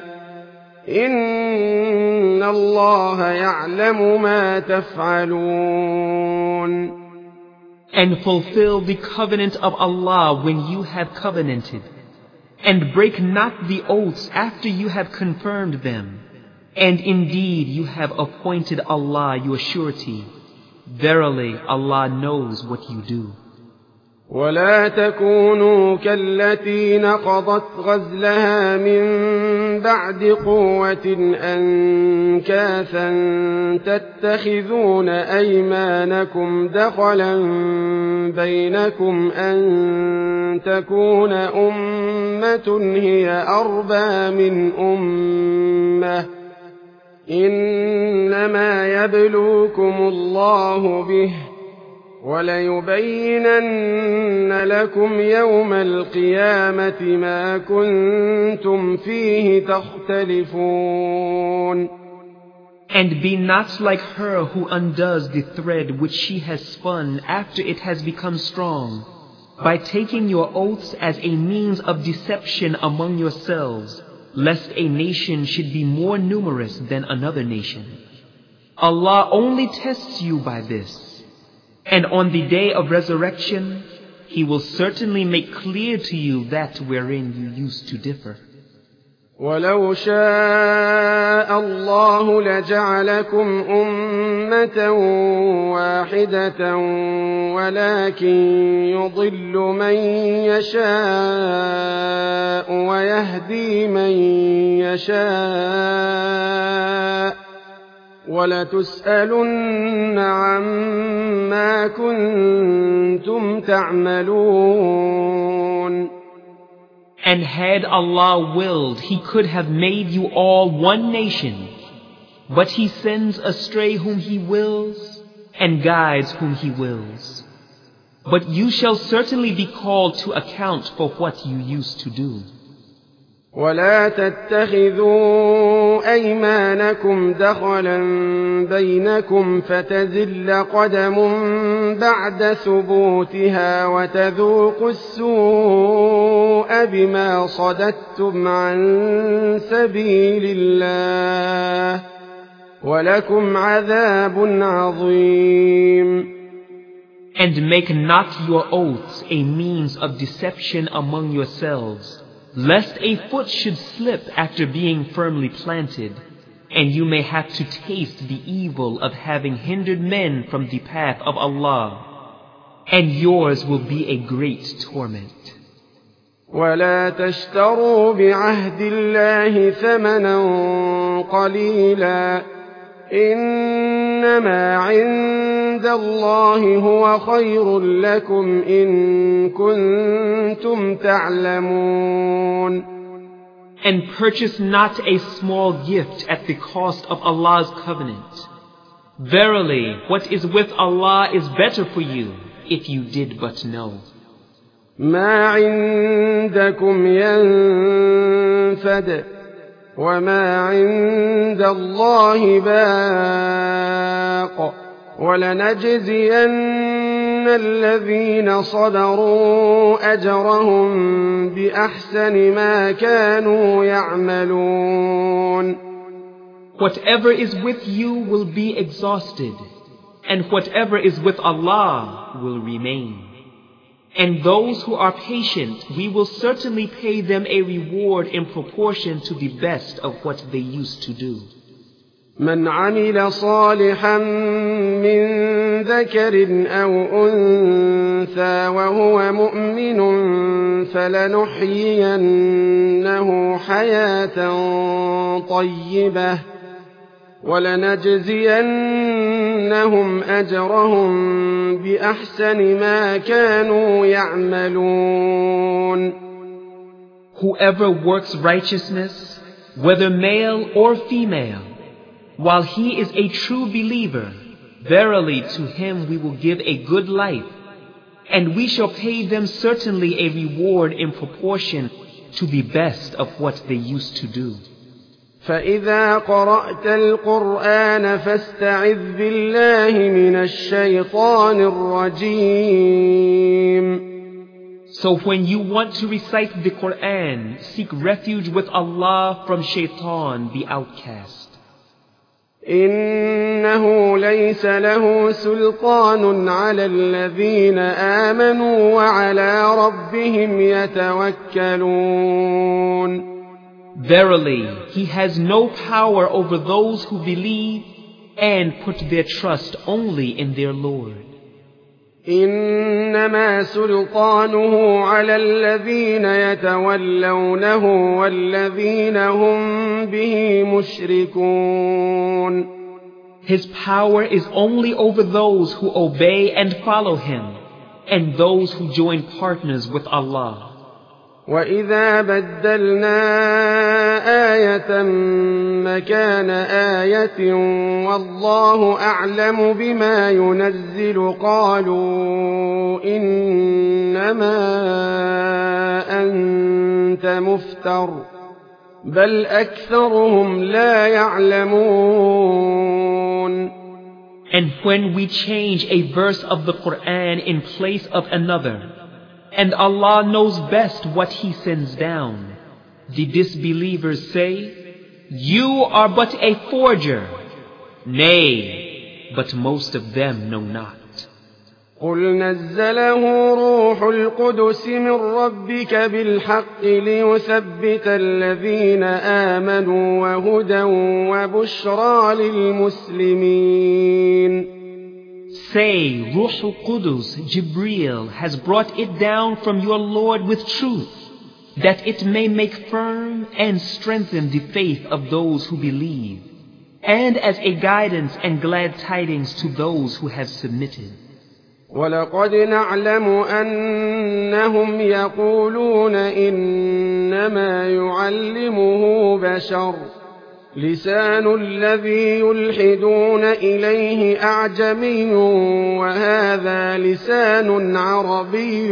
إِنَّ اللَّهَ يَعْلَمُ مَا تَفْعَلُونَ. And fulfill the covenant of Allah when you have covenanted. And break not the oaths after you have confirmed them. And indeed you have appointed Allah your surety. Verily Allah knows what you do. ولا تكونوا كالتي نقضت غزلها من بعد قوة أنكاثا تتخذون أيمانكم دخلا بينكم أن تكون أمة هي أربى من أمة إنما يبلوكم الله به وليبينن لكم يوم القيامة ما كنتم فيه تختلفون. And be not like her who undoes the thread which she has spun after it has become strong, by taking your oaths as a means of deception among yourselves, lest a nation should be more numerous than another nation. Allah only tests you by this. And on the day of resurrection, He will certainly make clear to you that wherein you used to differ. ولو شاء الله لجعلكم أمة واحدة ولكن يضل من يشاء ويهدي من يشاء ولتسألن عما كنتم تعملون. And had Allah willed, He could have made you all one nation. But He sends astray whom He wills, and guides whom He wills. But you shall certainly be called to account for what you used to do. ولا تتخذوا أيمانكم دخلا بينكم فتزل قدم بعد ثبوتها وتذوقوا السوء بما صددتم عن سبيل الله ولكم عذاب عظيم. And make not your oaths a means of deception among yourselves, lest a foot should slip after being firmly planted, and you may have to taste the evil of having hindered men from the path of Allah, and yours will be a great torment. ولا تشتروا بعهد الله ثمنا قليلا إنما عند الله هو خير لكم إن كنتم تعلمون. And purchase not a small gift at the cost of Allah's covenant. Verily, what is with Allah is better for you, if you did but know. ما عندكم ينفد وما عند الله باق ولنجزين الذين صبروا أجرهم بأحسن ما كانوا يعملون. Whatever is with you will be exhausted, and whatever is with Allah will remain. And those who are patient, we will certainly pay them a reward in proportion to the best of what they used to do. من عمل صالحا من ذكر أو أنثى وهو مؤمن فلنحيينه حياة طيبة ولنجزينهم أجرهم بأحسن ما كانوا يعملون. Whoever works righteousness, whether male or female, while he is a true believer, verily to him we will give a good life, and we shall pay them certainly a reward in proportion to the best of what they used to do. فإذا قرأت القرآن فاستعذ بالله من الشيطان الرجيم. So when you want to recite the Quran, seek refuge with Allah from Shaitan the outcast. إنه ليس له سلطان على الذين آمنوا وعلى ربهم يتوكلون. Verily, he has no power over those who believe and put their trust only in their Lord. إنما سلطانه على الذين يتولونه والذين هم به مشركون. His power is only over those who obey and follow him, and those who join partners with Allah. وَإِذَا بَدَّلْنَا آيَةً مَكَانَ آيَةٍ وَاللَّهُ أَعْلَمُ بِمَا يُنَزِّلُ قَالُوا إِنَّمَا أَنتَ مُفْتَرٍ بَلْ أَكْثَرُهُمْ لَا يَعْلَمُونَ. And when we change a verse of the Quran in place of another, and Allah knows best what He sends down, the disbelievers say, "You are but a forger." Nay, but most of them know not. قُلْ نَزَّلَهُ رُوحُ الْقُدُسِ مِنْ رَبِّكَ بِالْحَقِّ لِيُثَبِّتَ الَّذِينَ آمَنُوا وَهُدًى وَبُشْرَى لِلْمُسْلِمِينَ. Say, Ruh al-Qudus, Jibreel, has brought it down from your Lord with truth, that it may make firm and strengthen the faith of those who believe, and as a guidance and glad tidings to those who have submitted. وَلَقَدْ نَعْلَمُ أَنَّهُمْ يَقُولُونَ إِنَّمَا يُعَلِّمُهُ بَشَرٌ لسان الذي يلحدون إليه أعجمي وهذا لسان عربي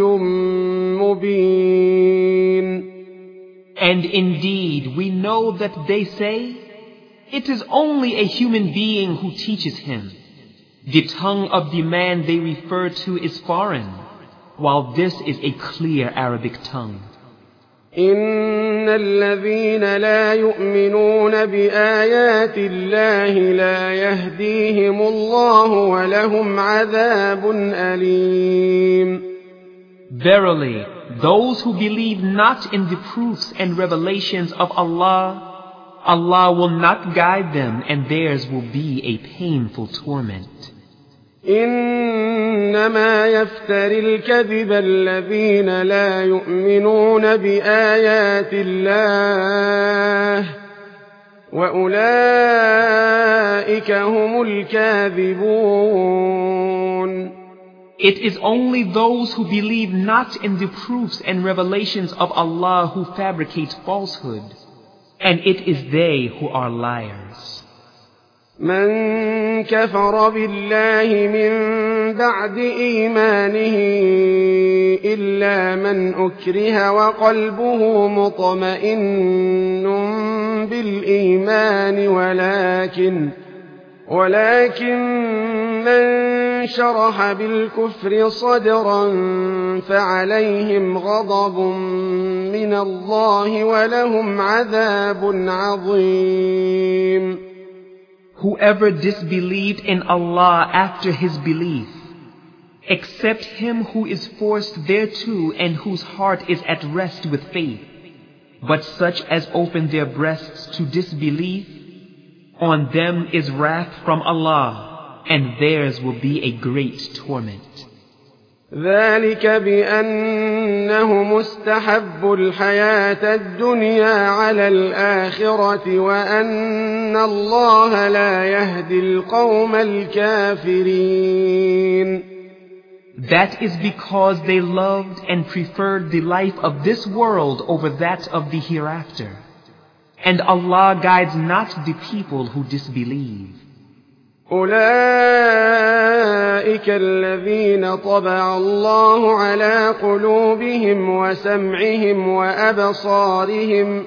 مبين. And indeed we know that they say, it is only a human being who teaches him. The tongue of the man they refer to is foreign, while this is a clear Arabic tongue. إن الذين لا يؤمنون بآيات الله لا يهديهم الله ولهم عذاب أليم. Verily, those who believe not in the proofs and revelations of Allah, Allah will not guide them and theirs will be a painful torment. إنما يفتري الكذب الذين لا يؤمنون بآيات الله وأولئك هم الكاذبون. It is only those who believe not in the proofs and revelations of Allah who fabricate falsehood, and it is they who are liars. من كفر بالله من بعد إيمانه إلا من أكره وقلبه مطمئن بالإيمان ولكن من شرح بالكفر صدرا فعليهم غضب من الله ولهم عذاب عظيم. Whoever disbelieved in Allah after his belief, except him who is forced thereto and whose heart is at rest with faith, but such as open their breasts to disbelief, on them is wrath from Allah, and theirs will be a great torment. ذلك بأنه مستحب الحياة الدنيا على الآخرة وأن الله لا يهدي القوم الكافرين. That is because they loved and preferred the life of this world over that of the hereafter. And Allah guides not the people who disbelieve. أولئك الذين طبع الله على قلوبهم وسمعهم وأبصارهم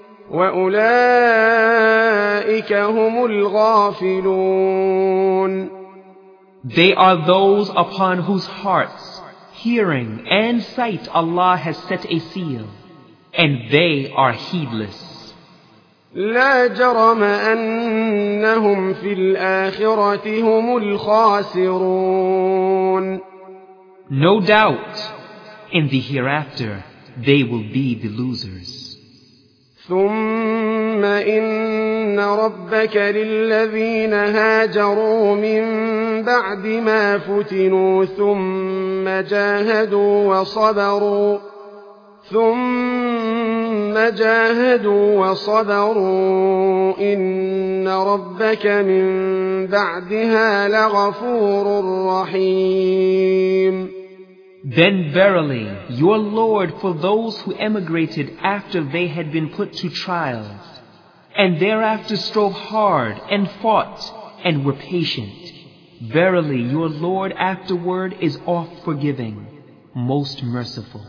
وأولئك هم الغافلون. They are those upon whose hearts, hearing and sight Allah has set a seal, and they are heedless. لا جرم أنهم في الآخرة هم الخاسرون. No doubt, in the hereafter, they will be the losers. ثم إن ربك للذين هاجروا من بعد ما فتنوا ثم جاهدوا وصبروا إن ربك من بعدها لغفور رحيم. Then verily, your Lord for those who emigrated after they had been put to trials, and thereafter strove hard and fought and were patient. Verily, your Lord afterward is oft forgiving, most merciful.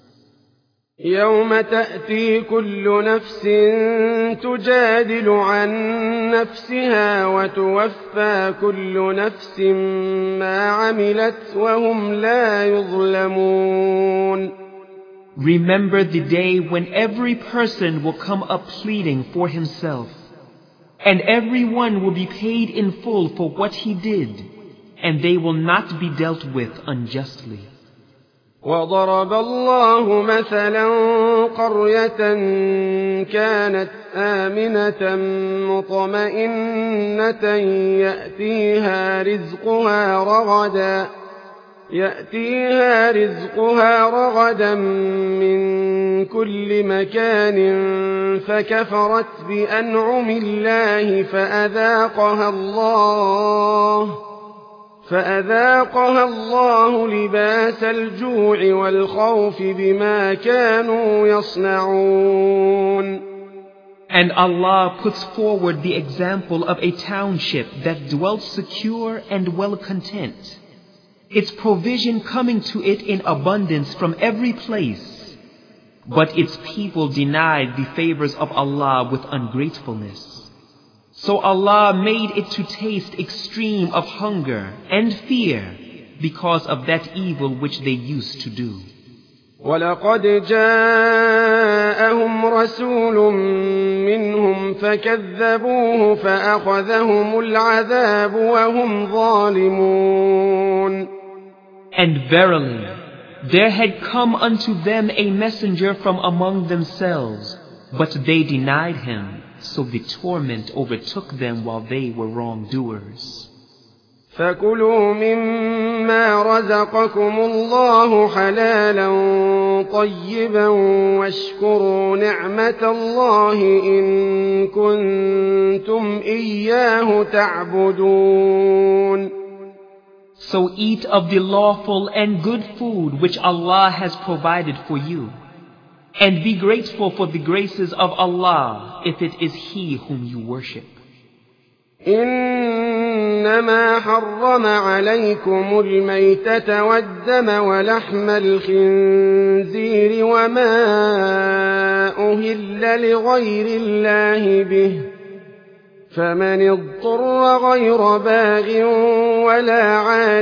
يوم تأتي كل نفس تجادل عن نفسها وتوفى كل نفس ما عملت وهم لا يظلمون. Remember the day when every person will come up pleading for himself, and everyone will be paid in full for what he did, and they will not be dealt with unjustly. وضرب الله مثلا قرية كانت آمنة مطمئنة يأتيها رزقها رغدا من كل مكان فكفرت بأنعم الله فأذاقها الله لباس الجوع والخوف بما كانوا يصنعون. And Allah puts forward the example of a township that dwelt secure and well content, its provision coming to it in abundance from every place. But its people denied the favors of Allah with ungratefulness. So Allah made it to taste extreme of hunger and fear because of that evil which they used to do. وَلَقَدْ جَاءَهُمْ رَسُولٌ مِّنْهُمْ فَكَذَّبُوهُ فَأَخَذَهُمُ الْعَذَابُ وَهُمْ ظَالِمُونَ. And verily, there had come unto them a messenger from among themselves, but they denied him. So the torment overtook them while they were wrongdoers. فَكُلُوا مِمَّا رَزَقَكُمُ اللَّهُ حَلَالًا طَيِّبًا وَاشْكُرُوا نِعْمَةَ اللَّهِ إِن كُنتُمْ إِيَّاهُ تَعْبُدُونَ. So eat of the lawful and good food which Allah has provided for you, and be grateful for the graces of Allah if it is He whom you worship. إنما حرم عليكم الميتة والدم ولحم الخنزير وما أهل لغير الله به فمن اضطر غير باغ ولا عاد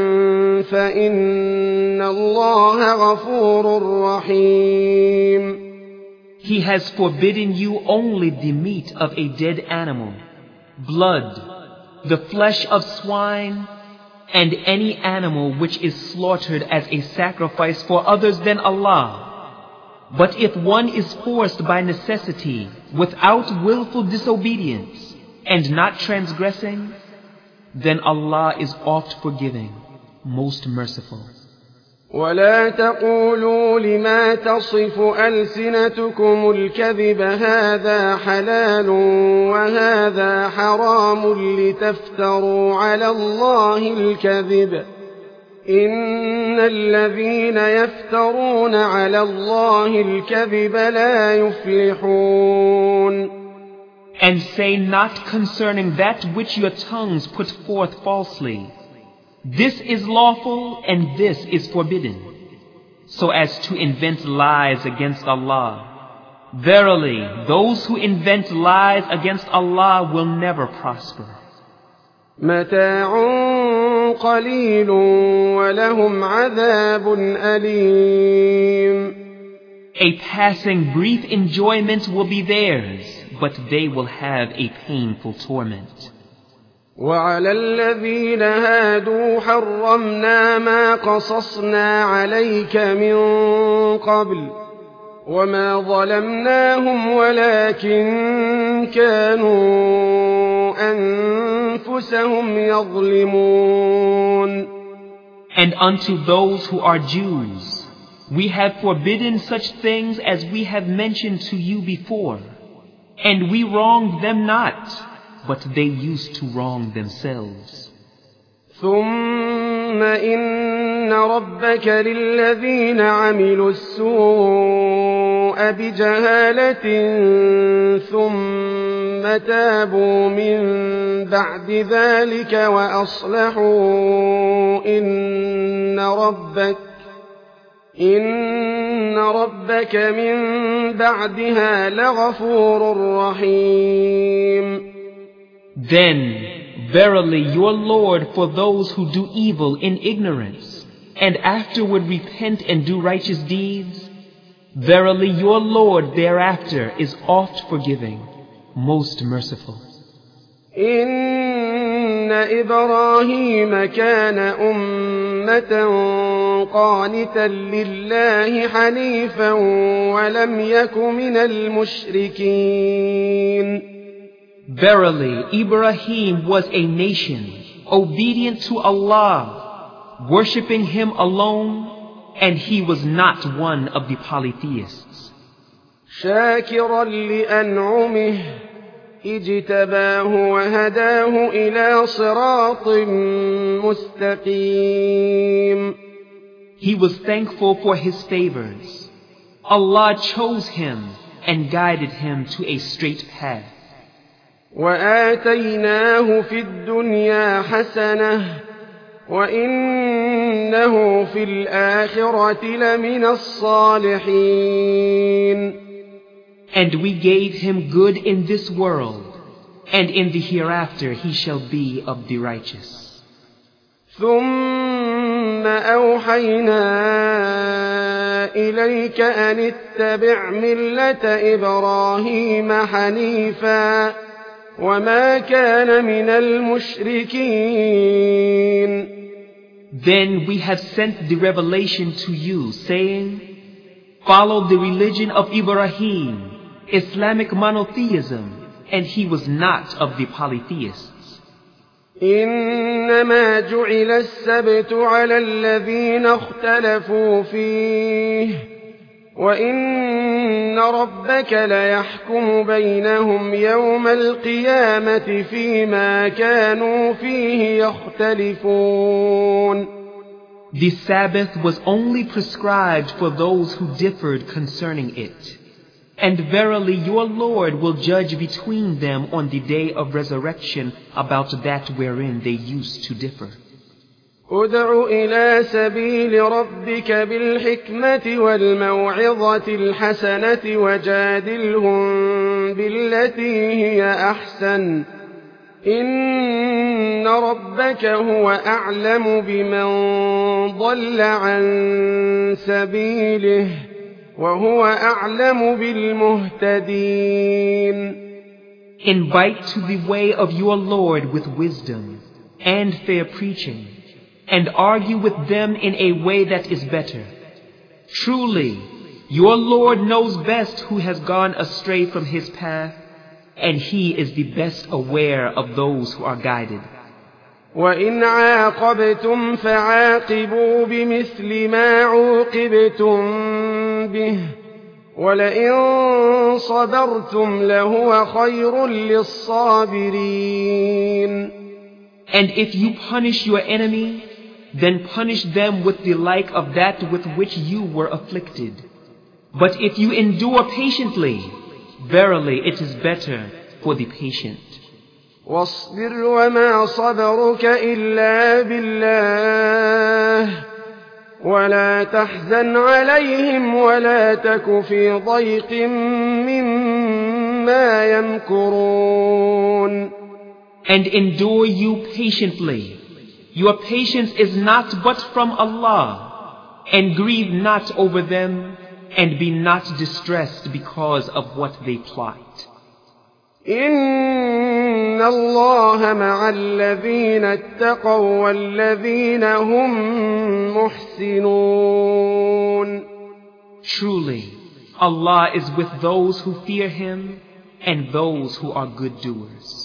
فإن الله غفور رحيم. He has forbidden you only the meat of a dead animal, blood, the flesh of swine, and any animal which is slaughtered as a sacrifice for others than Allah. But if one is forced by necessity, without willful disobedience, and not transgressing, then Allah is oft forgiving, most merciful. ولا تقولوا لما تصف ألسنتكم الكذب هذا حلال وهذا حرام لتفتروا على الله الكذب إن الذين يفترون على الله الكذب لا يفلحون. And say not concerning that which your tongues put forth falsely, this is lawful and this is forbidden, so as to invent lies against Allah. Verily, those who invent lies against Allah will never prosper. متاع قليل ولهم عذاب أليم. A passing brief enjoyment will be theirs, but they will have a painful torment. وعلى الذين هادوا حرمنا ما قصصنا عليك من قبل وما ظلمناهم ولكن كانوا أنفسهم يظلمون. And unto those who are Jews, we have forbidden such things as we have mentioned to you before, and we wronged them not, but they used to wrong themselves. ثم إن ربك للذين عملوا السوء بجهالة ثم تابوا من بعد ذلك وأصلحوا إن ربك من بعدها لغفور رحيم. Then, verily, your Lord for those who do evil in ignorance, and afterward repent and do righteous deeds, verily your Lord thereafter is oft forgiving, most merciful. إن إبراهيم كان أمة قانتا لله حنيفا ولم يك من المشركين. Verily, Ibrahim was a nation, obedient to Allah, worshipping Him alone, and he was not one of the polytheists. شاكرا لأنعمه اجتباه وهداه إلى صراط مستقيم. He was thankful for His favors. Allah chose him and guided him to a straight path. وآتيناه في الدنيا حسنة وإنه في الآخرة لمن الصالحين. And we gave him good in this world, and in the hereafter he shall be of the righteous. ثم أوحينا إليك أن اتبع ملة إبراهيم حنيفا وما كان من المشركين. Then we have sent the revelation to you, saying, follow the religion of Ibrahim, Islamic monotheism, and he was not of the polytheists. إنما جعل السبت على الذين اختلفوا فيه وإن ربك ليحكم بينهم يوم القيامة فيما كانوا فيه يختلفون. The Sabbath was only prescribed for those who differed concerning it. And verily your Lord will judge between them on the day of resurrection about that wherein they used to differ. ادع إلى سبيل ربك بالحكمة والموعظة الحسنة وجادلهم بالتي هي أحسن إن ربك هو أعلم بمن ضل عن سبيله وهو أعلم بالمهتدين. Invite to the way of your Lord with wisdom and fair preaching, and argue with them in a way that is better. Truly, your Lord knows best who has gone astray from His path, and He is the best aware of those who are guided. وإن عاقبتم فعاقبوا بمثل ما عوقبتم به ولئن صبرتم لهو خير للصابرين. And if you punish your enemy, then punish them with the like of that with which you were afflicted. But if you endure patiently, verily it is better for the patient. واصبر وما صبرك إلا بالله ولا تحزن عليهم ولا تك في ضيق مما يمكرون. And endure you patiently. Your patience is not but from Allah. And grieve not over them, and be not distressed because of what they plot. إن الله مع الذين اتقوا والذين هم محسنون. Truly, Allah is with those who fear Him and those who are good doers.